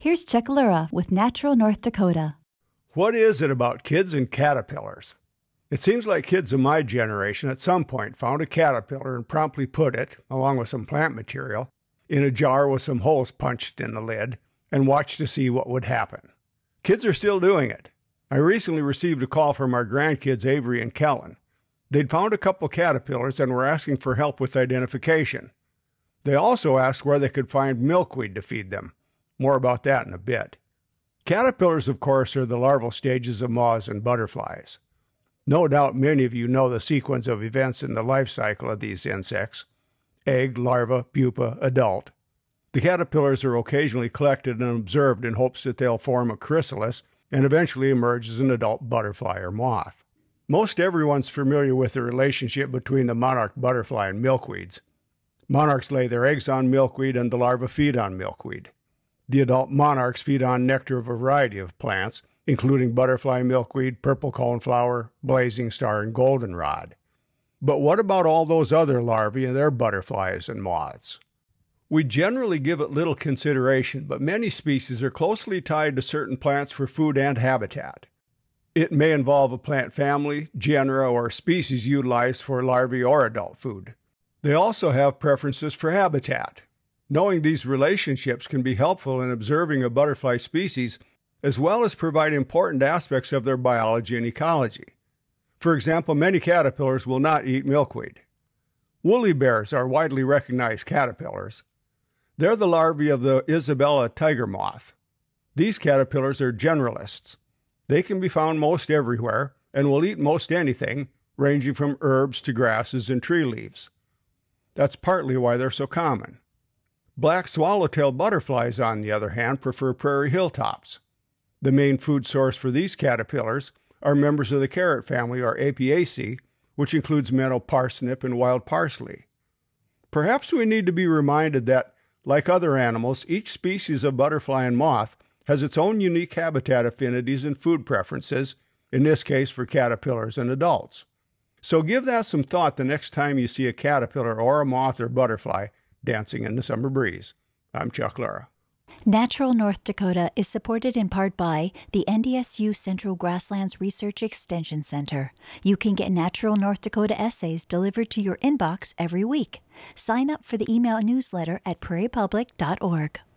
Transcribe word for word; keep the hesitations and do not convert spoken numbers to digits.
Here's Chuck Lura with Natural North Dakota. What is it about kids and caterpillars? It seems like kids of my generation at some point found a caterpillar and promptly put it, along with some plant material, in a jar with some holes punched in the lid and watched to see what would happen. Kids are still doing it. I recently received a call from our grandkids Avery and Kellen. They'd found a couple caterpillars and were asking for help with identification. They also asked where they could find milkweed to feed them. More about that in a bit. Caterpillars, of course, are the larval stages of moths and butterflies. No doubt many of you know the sequence of events in the life cycle of these insects: egg, larva, pupa, adult. The caterpillars are occasionally collected and observed in hopes that they'll form a chrysalis and eventually emerge as an adult butterfly or moth. Most everyone's familiar with the relationship between the monarch butterfly and milkweeds. Monarchs lay their eggs on milkweed and the larvae feed on milkweed. The adult monarchs feed on nectar of a variety of plants, including butterfly milkweed, purple coneflower, blazing star, and goldenrod. But what about all those other larvae and their butterflies and moths? We generally give it little consideration, but many species are closely tied to certain plants for food and habitat. It may involve a plant family, genera, or species utilized for larvae or adult food. They also have preferences for habitat. Knowing these relationships can be helpful in observing a butterfly species, as well as provide important aspects of their biology and ecology. For example, many caterpillars will not eat milkweed. Woolly bears are widely recognized caterpillars. They're the larvae of the Isabella tiger moth. These caterpillars are generalists. They can be found most everywhere and will eat most anything, ranging from herbs to grasses and tree leaves. That's partly why they're so common. Black swallowtail butterflies, on the other hand, prefer prairie hilltops. The main food source for these caterpillars are members of the carrot family, or Apiaceae, which includes meadow parsnip and wild parsley. Perhaps we need to be reminded that, like other animals, each species of butterfly and moth has its own unique habitat affinities and food preferences, in this case for caterpillars and adults. So give that some thought the next time you see a caterpillar or a moth or butterfly dancing in the summer breeze. I'm Chuck Lura. Natural North Dakota is supported in part by the N D S U Central Grasslands Research Extension Center. You can get Natural North Dakota essays delivered to your inbox every week. Sign up for the email newsletter at prairie public dot org.